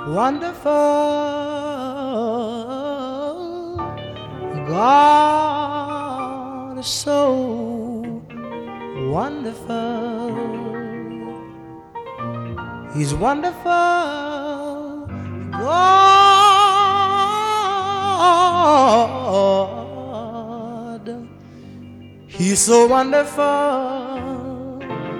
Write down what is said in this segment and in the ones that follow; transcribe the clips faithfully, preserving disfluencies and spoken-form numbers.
Wonderful. God is so wonderful. He's wonderful. God. He's so wonderful.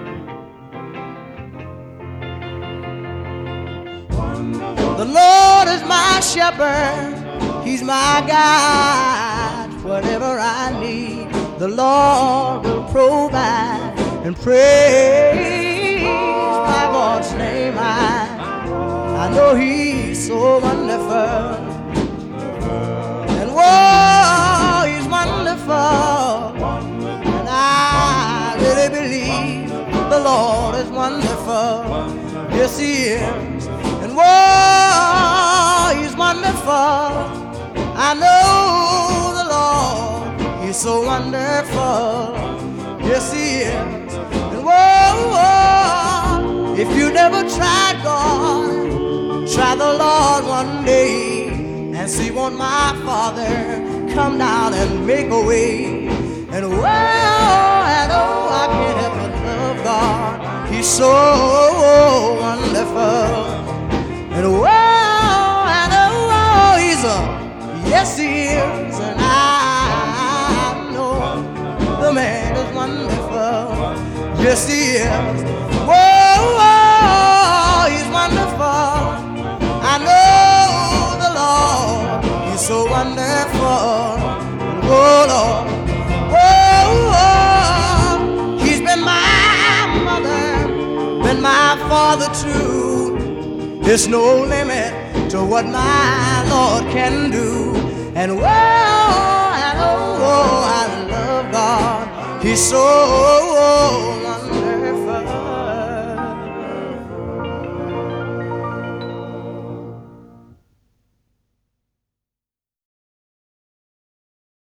The Lord is my shepherd, He's my guide. Whatever I need, the Lord will provide. And praise my God's name, I, I know He's so wonderful. And whoa, He's wonderful. And I really believe the Lord is wonderful. Yes, He is. And whoa, He's wonderful. I know the Lord, He's so wonderful. Yes, He is. And whoa, whoa, if you never tried God, try the Lord one day and see won't my Father come down and make a way. And whoa, and oh, I can't help but love God. He's so wonderful. And oh, and oh, He's a, yes He is. And I know the man is wonderful. Yes He is. Whoa, whoa, He's wonderful. I know the Lord, He's so wonderful. Oh Lord, whoa, whoa, He's been my mother, been my father too. There's no limit to what my Lord can do. And whoa, and oh, oh, I love God. He's so wonderful.